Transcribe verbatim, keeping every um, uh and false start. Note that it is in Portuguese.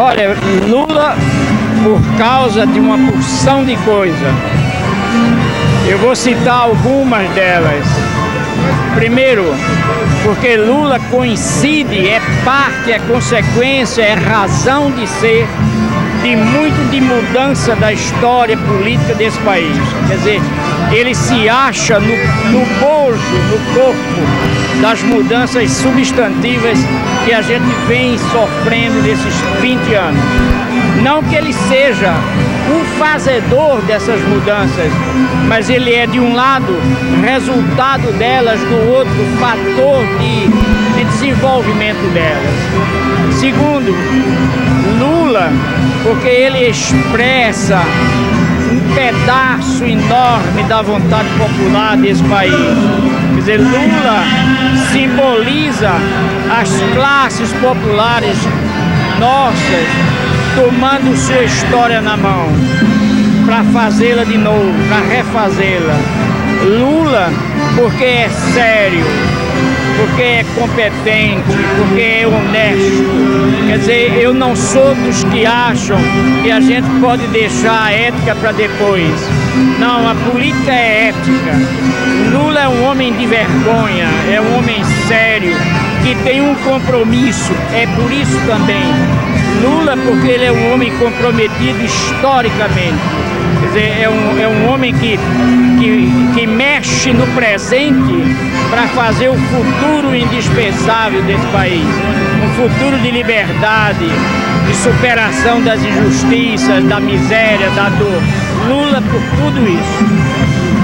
Olha, Lula, por causa de uma porção de coisa, eu vou citar algumas delas. Primeiro, porque Lula coincide, é parte, é consequência, é razão de ser de muito de mudança da história política desse país. Quer dizer, ele se acha no, no bojo, no corpo das mudanças substantivas que a gente vem sofrendo nesses vinte anos. Não que ele seja o fazedor dessas mudanças, mas ele é, de um lado, resultado delas, do outro, fator de, de desenvolvimento delas. Segundo, Lula, porque ele expressa um pedaço enorme da vontade popular desse país. Quer dizer, Lula simboliza as classes populares nossas tomando sua história na mão para fazê-la de novo, para refazê-la. Lula, porque é sério, porque é competente, porque é honesto. Quer dizer, eu não sou dos que acham que a gente pode deixar a ética para depois. Não, a política é ética. Lula é um homem de vergonha, é um homem sério, que tem um compromisso. É por isso também, Lula, porque ele é um homem comprometido historicamente. Quer dizer, é um, é um homem que, que, que mexe no presente para fazer o futuro indispensável desse país. Um futuro de liberdade, de superação das injustiças, da miséria, da dor. Lula por tudo isso.